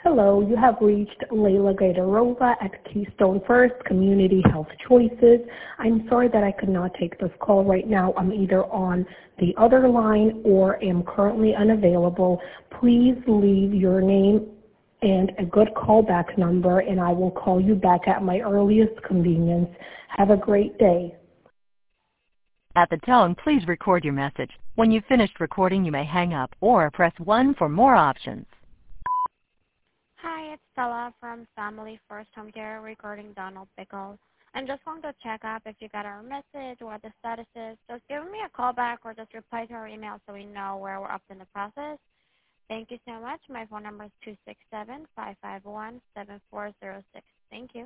Hello, you have reached Layla Gaidarova at Keystone First Community Health Choices. I'm sorry that I could not take this call right now. I'm either on the other line or am currently unavailable. Please leave your name and a good callback number, and I will call you back at my earliest convenience. Have a great day. At the tone, please record your message. When you've finished recording, you may hang up or press 1 for more options. Hi, it's Stella from Family First Home Care regarding Donald Pickle. I'm just going to check up if you got our message, what the status is. Just give me a call back or just reply to our email so we know where we're up in the process. Thank you so much. My phone number is 267-551-7406. Thank you.